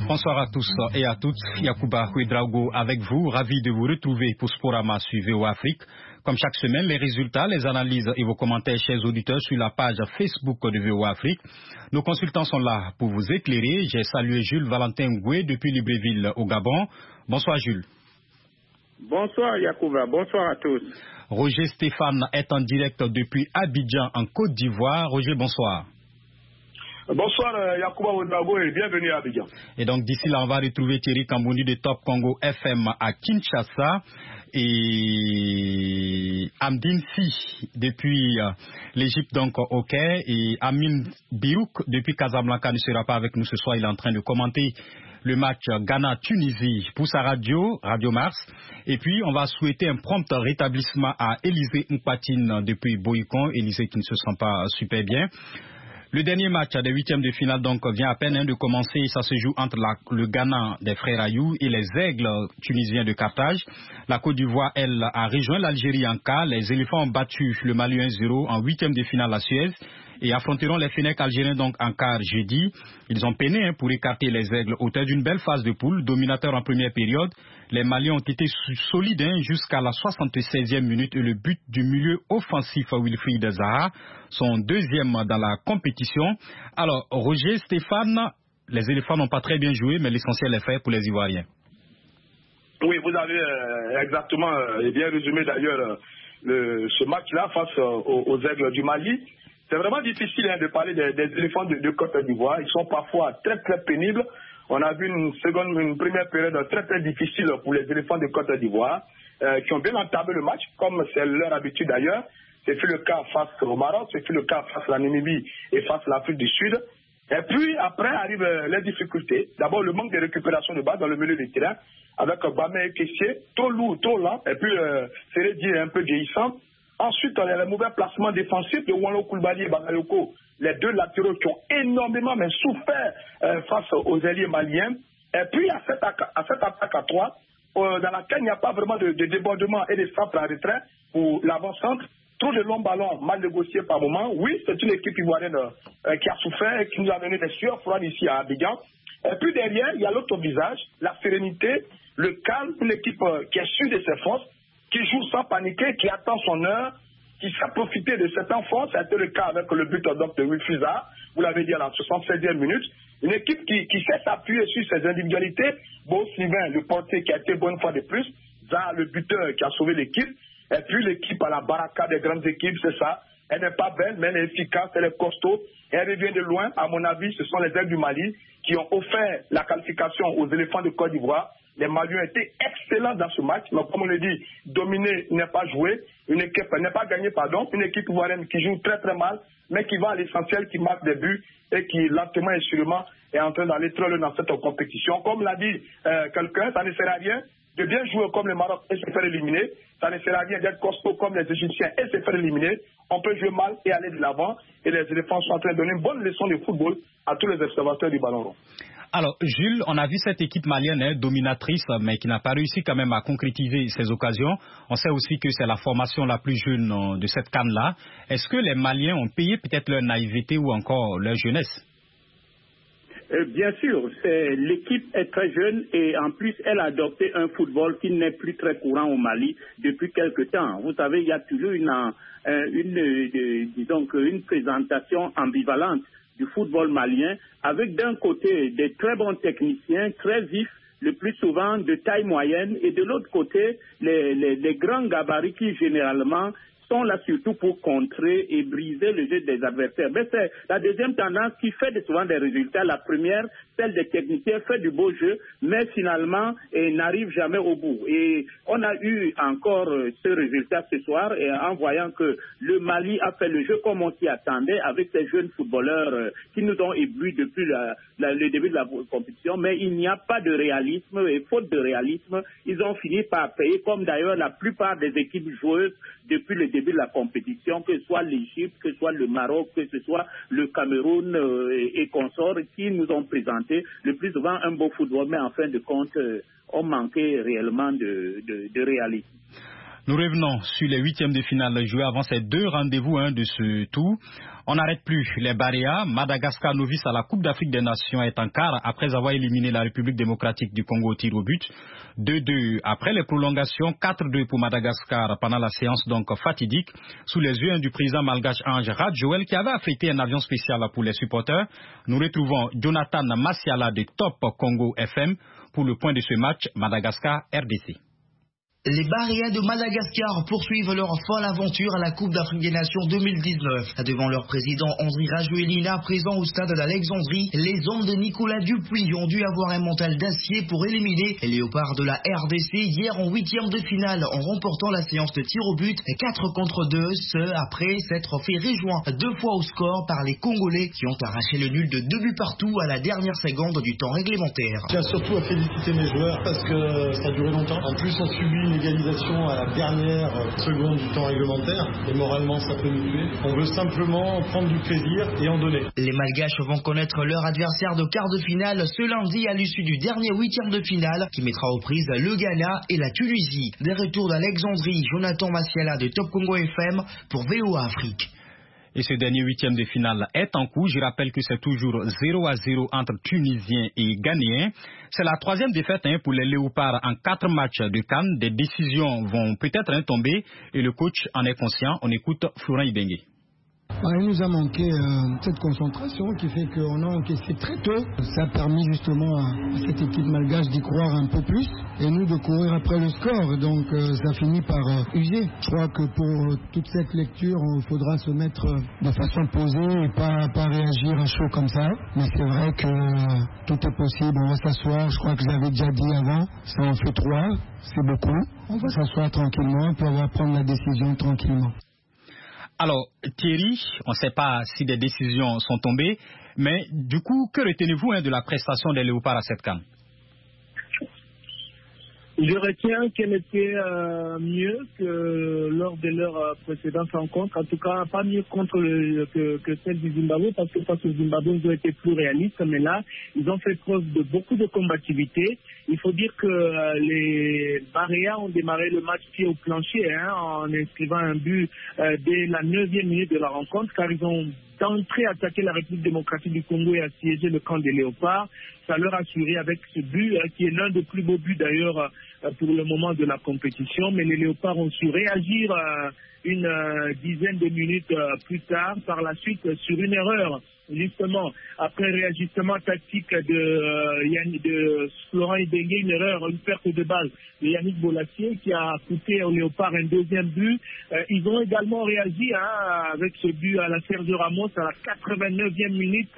Bonsoir à tous et à toutes. Yacouba Ouedraogo avec vous, ravi de vous retrouver pour Sporama sur VOA Afrique. Comme chaque semaine, les résultats, les analyses et vos commentaires, chers auditeurs, sur la page Facebook de VOA Afrique. Nos consultants sont là pour vous éclairer. J'ai salué Jules Valentin Ngoué depuis Libreville au Gabon. Bonsoir Jules. Bonsoir Yacouba, bonsoir à tous. Roger Stéphane est en direct depuis Abidjan en Côte d'Ivoire. Roger, bonsoir. Bonsoir Yacouba Ouedraogo et bienvenue à Abidjan. Et donc d'ici là, on va retrouver Thierry Kambouni de Top Congo FM à Kinshasa et Amdine Si depuis l'Égypte donc au Caire et Amin Birouk depuis Casablanca ne sera pas avec nous ce soir. Il est en train de commenter le match Ghana-Tunisie pour sa radio Mars. Et puis, on va souhaiter un prompt rétablissement à Élisée Mpatine depuis Boïcon. Élisée qui ne se sent pas super bien. Le dernier match des huitièmes de finale donc vient à peine de commencer. Ça se joue entre le Ghana des frères Ayou et les Aigles tunisiens de Carthage. La Côte d'Ivoire, elle, a rejoint l'Algérie en quart. Les éléphants ont battu le Mali 1-0 en huitième de finale à Suez et affronteront les Fennecs algériens donc en quart jeudi. Ils ont peiné pour écarter les Aigles, auteur d'une belle phase de poule, dominateur en première période. Les Maliens ont été solides jusqu'à la 76e minute et le but du milieu offensif Wilfried Zaha, son deuxième dans la compétition. Alors, Roger, Stéphane, les éléphants n'ont pas très bien joué, mais l'essentiel est fait pour les Ivoiriens. Oui, vous avez exactement bien résumé d'ailleurs ce match-là face aux Aigles du Mali. C'est vraiment difficile de parler des éléphants de Côte d'Ivoire. Ils sont parfois très très pénibles. On a vu une première période très très difficile pour les éléphants de Côte d'Ivoire qui ont bien entamé le match, comme c'est leur habitude d'ailleurs. C'est fait le cas face au Maroc, c'est fait le cas face à la Namibie et face à l'Afrique du Sud. Et puis après arrivent les difficultés. D'abord le manque de récupération de balle dans le milieu du terrain avec Bamé et Kessié, trop lourd, trop lent, et puis Seredi est un peu vieillissant. Ensuite, il y a le mauvais placement défensif de Wanlo Koulibaly et Bakayoko, les deux latéraux qui ont énormément souffert face aux ailiers maliens. Et puis, à cette attaque à 3, dans laquelle il n'y a pas vraiment de débordement et de centre à retrait pour l'avant-centre, trop de longs ballons mal négociés par moment. Oui, c'est une équipe ivoirienne qui a souffert et qui nous a donné des sueurs froides ici à Abidjan. Et puis derrière, il y a l'autre visage, la sérénité, le calme, une équipe qui est sûre de ses forces, qui joue sans paniquer, qui attend son heure, qui sait profiter de cet enfant. Ça a été le cas avec le but de Wilfried Zaha, vous l'avez dit à la 76e minute. Une équipe qui sait s'appuyer sur ses individualités. Bon, Sylvain, le portier qui a été bonne fois de plus. Zaha, le buteur qui a sauvé l'équipe. Et puis l'équipe à la baraka des grandes équipes, c'est ça. Elle n'est pas belle, mais elle est efficace, elle est costaud. Et elle revient de loin. À mon avis, ce sont les Aigles du Mali qui ont offert la qualification aux éléphants de Côte d'Ivoire. Les Maliens ont été excellents dans ce match, mais comme on le dit, dominer n'est pas joué, une équipe n'est pas gagnée, une équipe ivoirienne qui joue très très mal, mais qui va à l'essentiel, qui marque des buts et qui lentement et sûrement est en train d'aller très loin dans cette compétition. Comme l'a dit quelqu'un, ça ne sert à rien de bien jouer comme le Maroc et se faire éliminer, ça ne sert à rien d'être costaud comme les Égyptiens et se faire éliminer. On peut jouer mal et aller de l'avant, et les éléphants sont en train de donner une bonne leçon de football à tous les observateurs du ballon rond. Alors, Jules, on a vu cette équipe malienne dominatrice, mais qui n'a pas réussi quand même à concrétiser ses occasions. On sait aussi que c'est la formation la plus jeune de cette CAN-là. Est-ce que les Maliens ont payé peut-être leur naïveté ou encore leur jeunesse? Bien sûr, l'équipe est très jeune et en plus elle a adopté un football qui n'est plus très courant au Mali depuis quelque temps. Vous savez, il y a toujours une présentation ambivalente du football malien, avec d'un côté des très bons techniciens, très vifs, le plus souvent de taille moyenne, et de l'autre côté, les grands gabarits qui généralement sont là surtout pour contrer et briser le jeu des adversaires. Mais c'est la deuxième tendance qui fait souvent des résultats. La première, celle des techniciens, fait du beau jeu, mais finalement n'arrive jamais au bout. Et on a eu encore ce résultat ce soir, et en voyant que le Mali a fait le jeu comme on s'y attendait, avec ces jeunes footballeurs qui nous ont éblouis depuis le début de la compétition, mais il n'y a pas de réalisme, et faute de réalisme, ils ont fini par payer, comme d'ailleurs la plupart des équipes joueuses depuis le début de la compétition, que ce soit l'Égypte, que ce soit le Maroc, que ce soit le Cameroun et consorts, qui nous ont présenté le plus souvent un beau football, mais en fin de compte, ont manqué réellement de réalisme. Nous revenons sur les huitièmes de finale joués avant ces deux rendez-vous de ce tour. On n'arrête plus les Baréas. Madagascar, novice à la Coupe d'Afrique des Nations, est en quart après avoir éliminé la République démocratique du Congo au tir au but. 2-2 après les prolongations, 4-2 pour Madagascar pendant la séance donc fatidique sous les yeux du président malgache Ange Radjoel qui avait affrété un avion spécial pour les supporters. Nous retrouvons Jonathan Massiala de Top Congo FM pour le point de ce match Madagascar-RDC. Les Baréas de Madagascar poursuivent leur folle aventure à la Coupe d'Afrique des Nations 2019. Devant leur président Andry Rajoelina, présent au stade d'Alexandrie, les hommes de Nicolas Dupuis ont dû avoir un mental d'acier pour éliminer les Léopards de la RDC hier en huitième de finale en remportant la séance de tir au but 4-2, ce après s'être fait rejoint deux fois au score par les Congolais qui ont arraché le nul de 2 buts partout à la dernière seconde du temps réglementaire. Je tiens surtout à féliciter mes joueurs parce que ça a duré longtemps. En plus, on subit une égalisation à la dernière seconde du temps réglementaire et moralement ça peut nous tuer. On veut simplement prendre du plaisir et en donner. Les Malgaches vont connaître leur adversaire de quart de finale ce lundi à l'issue du dernier huitième de finale qui mettra aux prises le Ghana et la Tunisie. Des retours d'Alexandrie, Jonathan Massiala de Top Congo FM pour VOA Afrique. Et ce dernier huitième de finale est en cours. Je rappelle que c'est toujours 0-0 entre Tunisiens et Ghanéens. C'est la troisième défaite pour les Léopards en 4 matchs de CAN. Des décisions vont peut-être tomber et le coach en est conscient. On écoute Florent Ibenge. Il nous a manqué cette concentration qui fait qu'on a encaissé très tôt. Ça a permis justement à cette équipe malgache d'y croire un peu plus et nous de courir après le score. Donc ça finit par user. Je crois que pour toute cette lecture, il faudra se mettre de façon posée et pas réagir à chaud comme ça. Mais c'est vrai que tout est possible. On va s'asseoir. Je crois que je l'avais déjà dit avant. Ça en fait 3. C'est beaucoup. On va s'asseoir tranquillement puis on va prendre la décision tranquillement. Alors, Thierry, on ne sait pas si des décisions sont tombées, mais du coup, que retenez-vous de la prestation des Léopards à cette CAN? Je retiens qu'elle était mieux que lors de leur précédente rencontre. En tout cas, pas mieux que celle du Zimbabwe, parce que face au Zimbabwe, ils ont été plus réalistes. Mais là, ils ont fait preuve de beaucoup de combativité. Il faut dire que les Baréas ont démarré le match pied au plancher en inscrivant un but dès la 9e minute de la rencontre, car ils ont d'entrée attaqué la République démocratique du Congo et assiégé le camp des Léopards. Ça leur a assuré avec ce but, qui est l'un des plus beaux buts d'ailleurs pour le moment de la compétition. Mais les Léopards ont su réagir une dizaine de minutes plus tard, par la suite, sur une erreur. Justement, après réajustement tactique de Florent Ibenge, une erreur, une perte de balle de Yannick Bolassier qui a coûté au Léopard un deuxième but. Ils ont également réagi avec ce but à la Sergio Ramos à la 89e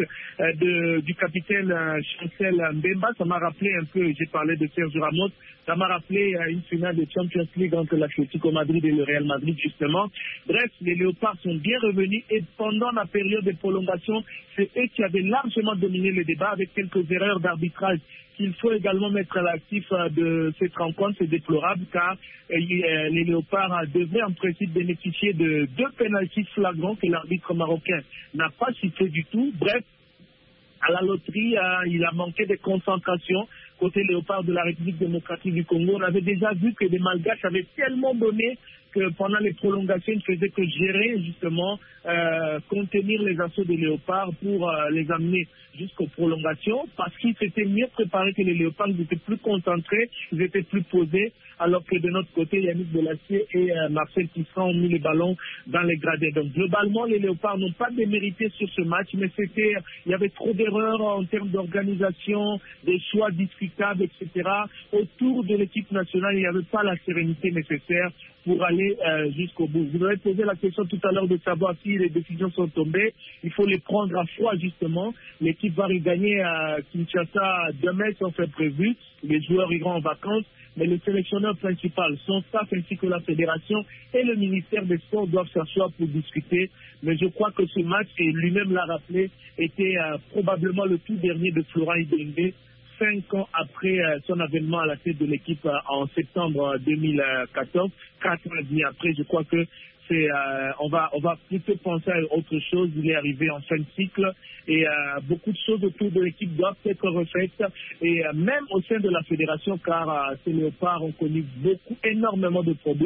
minute du capitaine Chancel Mbemba. Ça m'a rappelé un peu, j'ai parlé de Sergio Ramos, ça m'a rappelé une finale de Champions League entre l'Atlético Madrid et le Real Madrid justement. Bref, les Léopards sont bien revenus et pendant la période de prolongation, c'est eux qui avaient largement dominé le débat avec quelques erreurs d'arbitrage qu'il faut également mettre à l'actif de cette rencontre. C'est déplorable car les Léopards devaient en principe bénéficier de 2 pénaltys flagrants que l'arbitre marocain n'a pas sifflé du tout. Bref, à la loterie, il a manqué de concentration côté Léopard de la République démocratique du Congo. On avait déjà vu que les Malgaches avaient tellement donné que pendant les prolongations, ils ne faisaient que gérer justement, contenir les assauts des Léopards pour les amener jusqu'aux prolongations, parce qu'ils s'étaient mieux préparés que les Léopards, ils étaient plus concentrés, ils étaient plus posés, alors que de notre côté, Yannick Bolassier et Marcel Tisserand ont mis les ballons dans les gradins. Donc globalement, les Léopards n'ont pas démérité sur ce match, mais il y avait trop d'erreurs en termes d'organisation, des choix discutables, etc. Autour de l'équipe nationale, il n'y avait pas la sérénité nécessaire pour aller jusqu'au bout. Vous avez posé la question tout à l'heure de savoir si les décisions sont tombées. Il faut les prendre à froid, justement. L'équipe va regagner à Kinshasa demain, si c'est prévu. Les joueurs iront en vacances. Mais le sélectionneur principal, son staff ainsi que la fédération et le ministère des Sports doivent s'asseoir pour discuter. Mais je crois que ce match, et lui-même l'a rappelé, était probablement le tout dernier de Florent Ibenge, 5 ans après son avènement à la tête de l'équipe en septembre 2014, 4 ans et demi après. Je crois que on va plutôt penser à autre chose. Il est arrivé en fin de cycle et beaucoup de choses autour de l'équipe doivent être refaites et même au sein de la fédération, car ces Léopards ont connu énormément de problèmes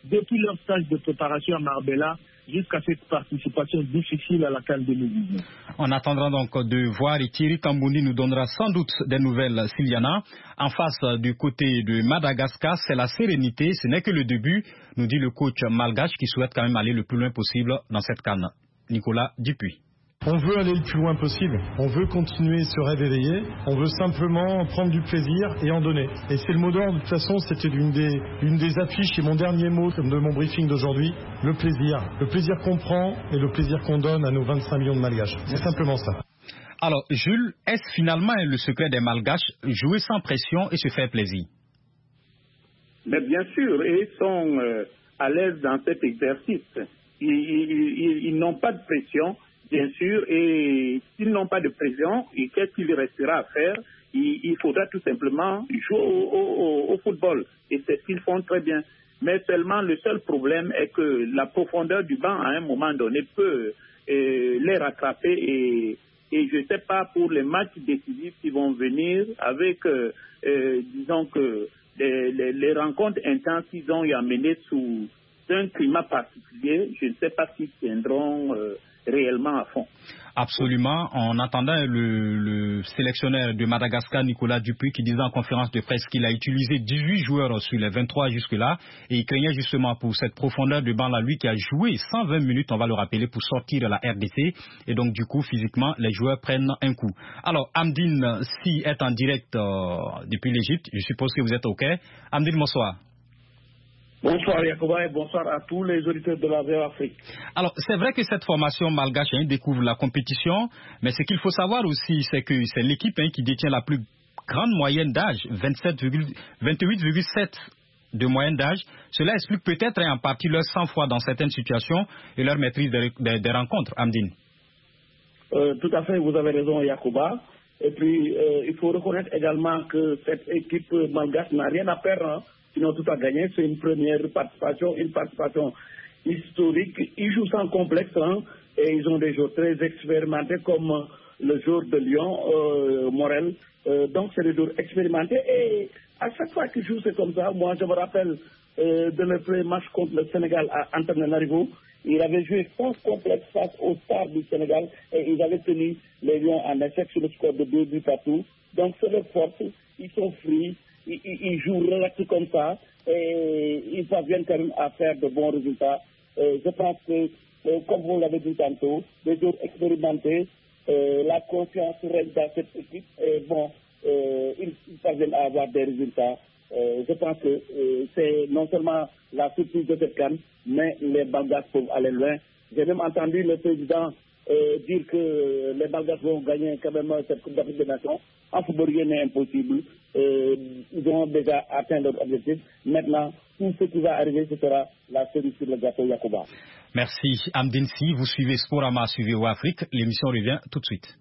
depuis leur stage de préparation à Marbella jusqu'à cette participation difficile à la CAN 2019. On attendra donc de voir et Thierry Kamboundi nous donnera sans doute des nouvelles s'il y en a. En face du côté de Madagascar, c'est la sérénité, ce n'est que le début, nous dit le coach malgache qui souhaite quand même aller le plus loin possible dans cette CAN. Nicolas Dupuis. On veut aller le plus loin possible, on veut continuer ce rêve éveillé, on veut simplement prendre du plaisir et en donner. Et c'est le mot d'ordre, de toute façon, c'était une des affiches et mon dernier mot de mon briefing d'aujourd'hui, le plaisir. Le plaisir qu'on prend et le plaisir qu'on donne à nos 25 millions de Malgaches. C'est simplement ça. Alors, Jules, est-ce finalement le secret des Malgaches, jouer sans pression et se faire plaisir? Mais bien sûr, ils sont à l'aise dans cet exercice. Ils n'ont pas de pression. Bien sûr, et s'ils n'ont pas de pression, qu'est-ce qu'il restera à faire? Il faudra tout simplement jouer au football. Et c'est ce qu'ils font très bien. Mais seulement le seul problème est que la profondeur du banc, à un moment donné, peut les rattraper. Et je ne sais pas pour les matchs décisifs qui vont venir avec, disons que, les rencontres intenses qu'ils ont à mener sous un climat particulier, je ne sais pas s'ils tiendront réellement à fond. Absolument. On attendait le sélectionneur de Madagascar, Nicolas Dupuis, qui disait en conférence de presse qu'il a utilisé 18 joueurs sur les 23 jusque-là et il craignait justement pour cette profondeur de banc-là, lui qui a joué 120 minutes, on va le rappeler, pour sortir la RDC et donc du coup, physiquement, les joueurs prennent un coup. Alors, Amdine Si est en direct depuis l'Égypte, je suppose que vous êtes OK. Amdine, bonsoir. Bonsoir Yacouba et bonsoir à tous les auditeurs de la VOA Afrique. Alors, c'est vrai que cette formation malgache découvre la compétition, mais ce qu'il faut savoir aussi, c'est que c'est l'équipe qui détient la plus grande moyenne d'âge, 28,7 de moyenne d'âge. Cela explique peut-être en partie leur sang-froid dans certaines situations et leur maîtrise des rencontres, Amdine. Tout à fait, vous avez raison Yacouba. Et puis, il faut reconnaître également que cette équipe malgache n'a rien à perdre. Sinon, tout a gagné. C'est une première participation, une participation historique. Ils jouent sans complexe et ils ont des joueurs très expérimentés comme le joueur de Lyon, Morel. Donc, c'est des joueurs expérimentés. Et à chaque fois qu'ils jouent, c'est comme ça. Moi, je me rappelle de leur premier match contre le Sénégal à Antananarivo. Il avait joué sans complexe face aux stars du Sénégal et ils avaient tenu les Lions en échec sur le score de 2 buts partout. Donc, c'est leur force. Ils sont free. Ils jouent relaxés comme ça et ils parviennent quand même à faire de bons résultats. Je pense que, comme vous l'avez dit tantôt, les joueurs expérimentés, la confiance règne dans cette équipe. Ils parviennent à avoir des résultats. Je pense que c'est non seulement la surprise de cette CAN, mais les Malgaches peuvent aller loin. J'ai même entendu le président dire que les Malgaches vont gagner quand même cette Coupe d'Afrique des Nations. En football, rien n'est impossible. Ils ont déjà atteint leur objectif. Maintenant, tout ce qui va arriver, ce sera la cerise sur le gâteau Yacouba. Merci Amdine Si. Vous suivez Sporama sur VOA Afrique. L'émission revient tout de suite.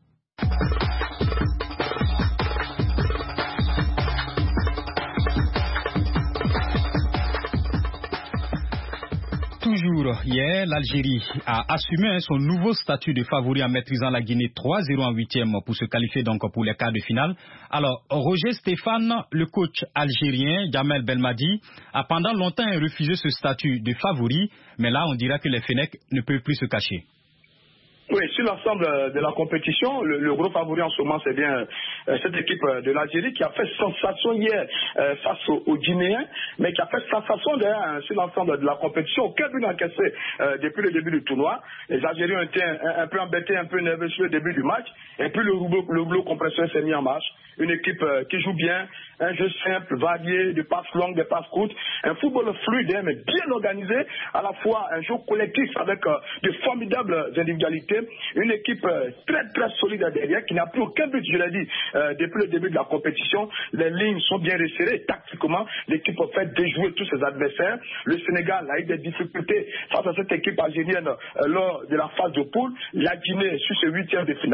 Toujours hier, l'Algérie a assumé son nouveau statut de favori en maîtrisant la Guinée 3-0 en 8e pour se qualifier donc pour les quarts de finale. Alors, Roger Stéphane, le coach algérien, Jamel Belmadi, a pendant longtemps refusé ce statut de favori, mais là, on dira que les Fennecs ne peuvent plus se cacher. Oui, sur l'ensemble de la compétition, le gros favori en ce moment, c'est bien cette équipe de l'Algérie qui a fait sensation hier face aux Guinéens, mais qui a fait sensation d'ailleurs sur l'ensemble de la compétition. Aucun but encaissé depuis le début du tournoi. Les Algériens ont été un peu embêtés, un peu nerveux sur le début du match, et puis le rouleau compresseur s'est mis en marche. Une équipe qui joue bien, un jeu simple, varié, des passes longues, des passes courtes, un football fluide, mais bien organisé, à la fois un jeu collectif avec de formidables individualités. Une équipe très très solide derrière qui n'a plus aucun but, je l'ai dit, depuis le début de la compétition. Les lignes sont bien resserrées. Tactiquement, l'équipe a fait déjouer tous ses adversaires. Le Sénégal a eu des difficultés face à cette équipe algérienne lors de la phase de poule. La Guinée, sur ce 8e de finale,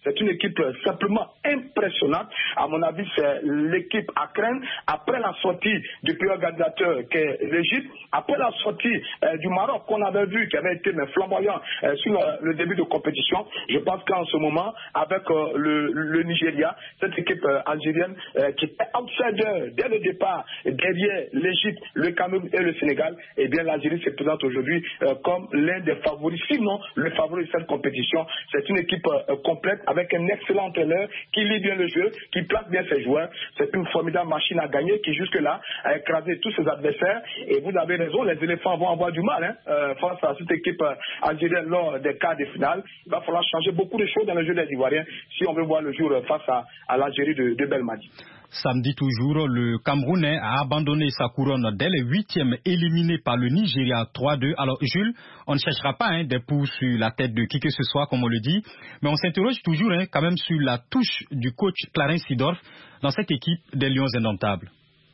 C'est une équipe simplement impressionnante. À mon avis, c'est l'équipe à craindre. Après la sortie du pays organisateur qu'est l'Égypte, après la sortie du Maroc qu'on avait vu, qui avait été flamboyant sur le début de compétition, je pense qu'en ce moment, avec le Nigeria, cette équipe algérienne qui était outsider dès le départ, derrière l'Égypte, le Cameroun et le Sénégal, eh bien l'Algérie se présente aujourd'hui comme l'un des favoris, sinon le favori de cette compétition. C'est une équipe complète avec un excellent entraîneur qui lit bien le jeu, qui place bien ses joueurs. C'est une formidable machine à gagner qui jusque-là a écrasé tous ses adversaires. Et vous avez raison, les éléphants vont avoir du mal face à cette équipe algérienne lors des quarts de finale. Il va falloir changer beaucoup de choses dans le jeu des Ivoiriens si on veut voir le jour face à l'Algérie de Belmadi. Samedi toujours, le Camerounais a abandonné sa couronne dès les 8e, éliminé par le Nigeria 3-2. Alors Jules, on ne cherchera pas des pouces sur la tête de qui que ce soit, comme on le dit, mais on s'interroge toujours quand même sur la touche du coach Clarence Seedorf dans cette équipe des Lions indomptables.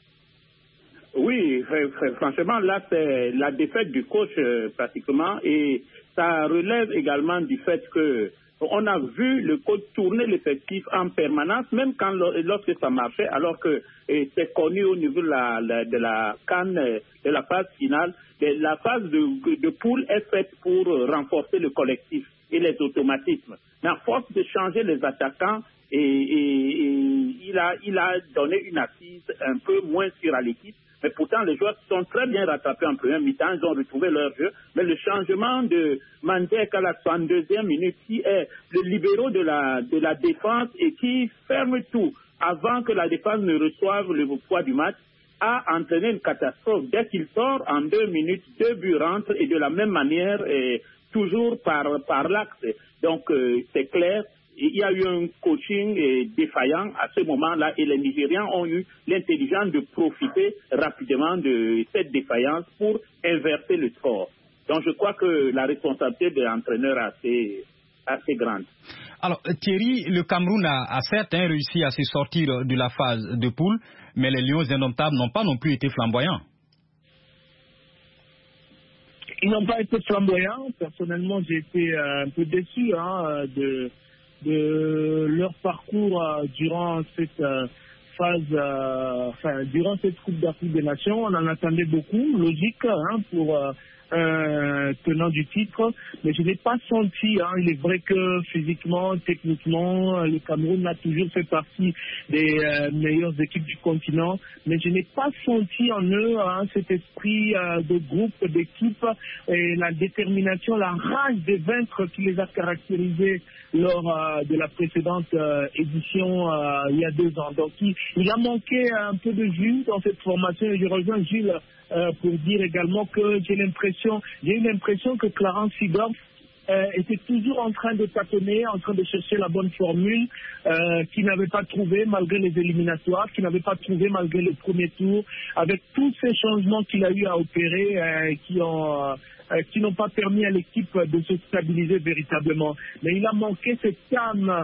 Oui, franchement, là, c'est la défaite du coach pratiquement, et ça relève également du fait que on a vu le coach tourner l'effectif en permanence, même lorsque ça marchait, alors que c'est connu au niveau de la CAN, de la phase finale. La phase de poule est faite pour renforcer le collectif et les automatismes. Mais à force de changer les attaquants, il a donné une assise un peu moins sûre à l'équipe. Mais pourtant, les joueurs sont très bien rattrapés en première mi-temps, ils ont retrouvé leur jeu. Mais le changement de Mandek à la 62e minute, qui est le libéraux de la défense et qui ferme tout avant que la défense ne reçoive le poids du match, a entraîné une catastrophe. Dès qu'il sort, en 2 minutes, 2 buts rentrent, et de la même manière, toujours par l'axe. Donc, c'est clair. Il y a eu un coaching défaillant à ce moment-là, et les Nigérians ont eu l'intelligence de profiter rapidement de cette défaillance pour inverser le score. Donc je crois que la responsabilité de l'entraîneur est assez grande. Alors Thierry, le Cameroun a certes réussi à se sortir de la phase de poule, mais les Lions indomptables n'ont pas non plus été flamboyants. Ils n'ont pas été flamboyants. Personnellement, j'ai été un peu déçu de leur parcours durant cette durant cette Coupe d'Afrique des Nations. On en attendait beaucoup, logique, pour tenant du titre, mais je n'ai pas senti, il est vrai que physiquement, techniquement, le Cameroun a toujours fait partie des meilleures équipes du continent, mais je n'ai pas senti en eux cet esprit de groupe, d'équipe, et la détermination, la rage de vaincre qui les a caractérisés lors de la précédente édition il y a 2 ans. Donc il a manqué un peu de jus dans cette formation, et je rejoins Gilles pour dire également que j'ai eu l'impression que Clarence Seedorf était toujours en train de tâtonner, en train de chercher la bonne formule, qu'il n'avait pas trouvé malgré les éliminatoires, qu'il n'avait pas trouvé malgré le premier tour, avec tous ces changements qu'il a eu à opérer qui n'ont pas permis à l'équipe de se stabiliser véritablement. Mais il a manqué cette âme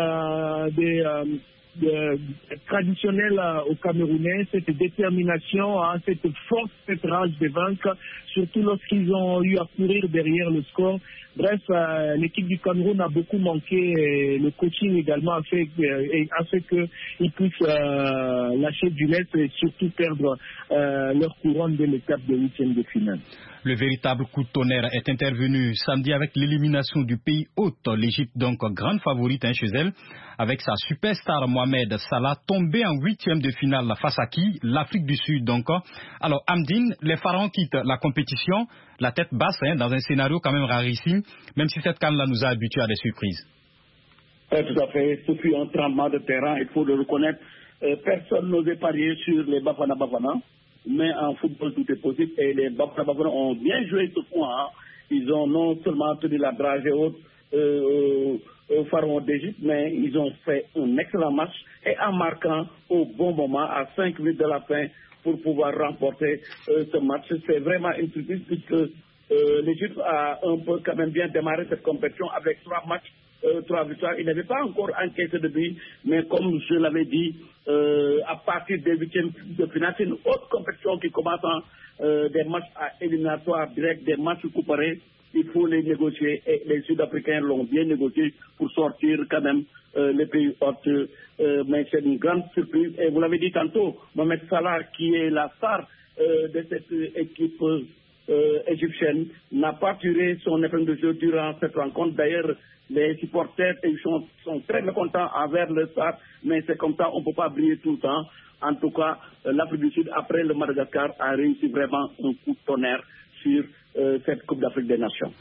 traditionnelle aux Camerounais, cette détermination, cette force, cette rage de vaincre, surtout lorsqu'ils ont eu à courir derrière le score. Bref, l'équipe du Cameroun a beaucoup manqué, et le coaching également a fait qu'ils puissent lâcher du lest et surtout perdre leur couronne dès l'étape de 8e de finale. Le véritable coup de tonnerre est intervenu samedi avec l'élimination du pays hôte, l'Égypte, donc grande favorite chez elle, avec sa superstar Mohamed Salah tombé en 8e de finale face à qui? L'Afrique du Sud. Donc, alors Amdine, les Pharaons quittent la compétition, la tête basse, dans un scénario quand même rarissime, même si cette CAN-là nous a habitués à des surprises. Tout à fait, ce fut un tremblement de terrain, il faut le reconnaître. Personne n'osait parier sur les Bafana. Mais en football, tout est possible, et les Bafana ont bien joué ce point. Ils ont non seulement tenu la dragée haute aux Pharaons d'Égypte, mais ils ont fait un excellent match, et en marquant au bon moment, à 5 minutes de la fin, pour pouvoir remporter ce match. C'est vraiment une surprise, puisque l'Égypte a un peu quand même bien démarré cette compétition avec 3 matchs 3 victoires. Il n'avait pas encore encaissé de but, mais comme je l'avais dit, à partir des 8e de finale, c'est une autre compétition qui commence des matchs à éliminatoires directs, des matchs couperés. Il faut les négocier et les Sud-Africains l'ont bien négocié pour sortir quand même les pays hôtes. Mais c'est une grande surprise. Et vous l'avez dit tantôt, Mohamed Salah, qui est la star de cette équipe égyptienne, n'a pas tiré son épingle de jeu durant cette rencontre. D'ailleurs, les supporters sont très mécontents envers le stade, mais c'est comme ça, on ne peut pas briller tout le temps. En tout cas, l'Afrique du Sud, après le Madagascar, a réussi vraiment un coup de tonnerre sur cette Coupe d'Afrique des Nations.